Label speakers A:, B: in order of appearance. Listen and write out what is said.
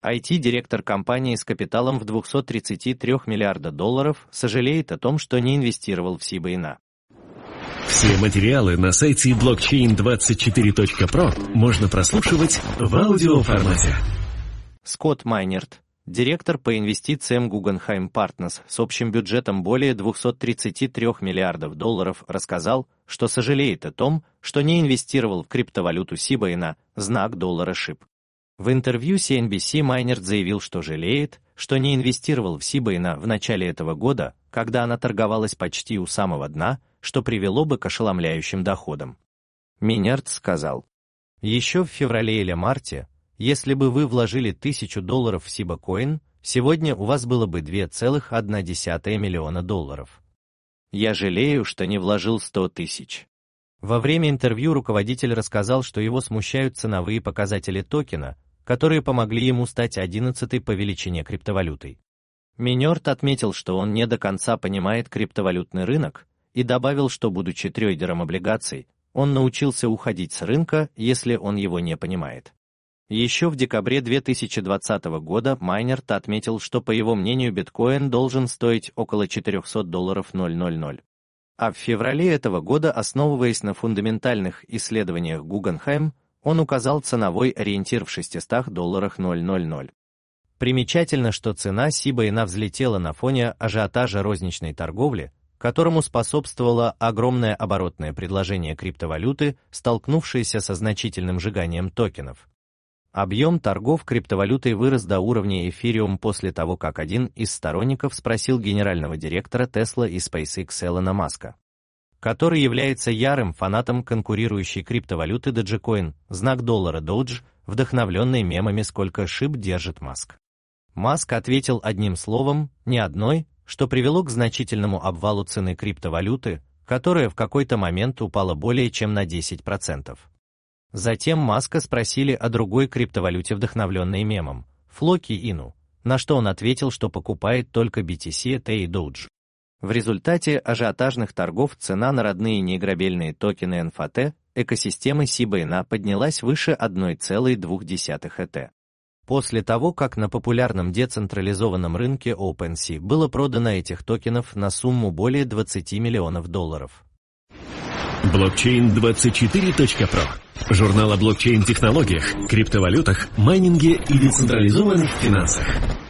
A: IT-директор компании с капиталом в 233 миллиарда долларов сожалеет о том, что не инвестировал в Shiba Inu.
B: Все материалы на сайте blockchain24.pro можно прослушивать в аудиоформате.
A: Скотт Майнерт, директор по инвестициям Guggenheim Partners с общим бюджетом более 233 миллиардов долларов, рассказал, что сожалеет о том, что не инвестировал в криптовалюту Shiba Inu, знак доллара SHIB. В интервью CNBC Майнерт заявил, что жалеет, что не инвестировал в Shiba Inu в начале этого года, когда она торговалась почти у самого дна, что привело бы к ошеломляющим доходам. Майнерт сказал: «Еще в феврале или марте, если бы вы вложили $1000 в Shiba Coin, сегодня у вас было бы 2,1 миллиона долларов. Я жалею, что не вложил 100 тысяч». Во время интервью руководитель рассказал, что его смущают ценовые показатели токена, которые помогли ему стать 11-й по величине криптовалютой. Майнерт отметил, что он не до конца понимает криптовалютный рынок, и добавил, что, будучи трейдером облигаций, он научился уходить с рынка, если он его не понимает. Еще в декабре 2020 года Майнерт отметил, что, по его мнению, биткоин должен стоить около $400,000. А в феврале этого года, основываясь на фундаментальных исследованиях Guggenheim, он указал ценовой ориентир в $600,000. Примечательно, что цена Shiba Inu взлетела на фоне ажиотажа розничной торговли, которому способствовало огромное оборотное предложение криптовалюты, столкнувшееся со значительным сжиганием токенов. Объем торгов криптовалютой вырос до уровня Ethereum после того, как один из сторонников спросил генерального директора Tesla и SpaceX Илона Маска, который является ярым фанатом конкурирующей криптовалюты Dogecoin, знак доллара Doge, вдохновленный мемами «Сколько SHIB держит Маск?». Маск ответил одним словом, не одной, что привело к значительному обвалу цены криптовалюты, которая в какой-то момент упала более чем на 10%. Затем Маска спросили о другой криптовалюте, вдохновленной мемом, Floki Inu, на что он ответил, что покупает только BTC, ETH и Doge. В результате ажиотажных торгов цена на родные неиграбельные токены NFT экосистемы Shiba Inu поднялась выше 1,2 ETH. После того, как на популярном децентрализованном рынке OpenSea было продано этих токенов на сумму более $20 миллионов.
B: Blockchain24.pro. Журнал о блокчейн-технологиях, криптовалютах, майнинге и децентрализованных финансах.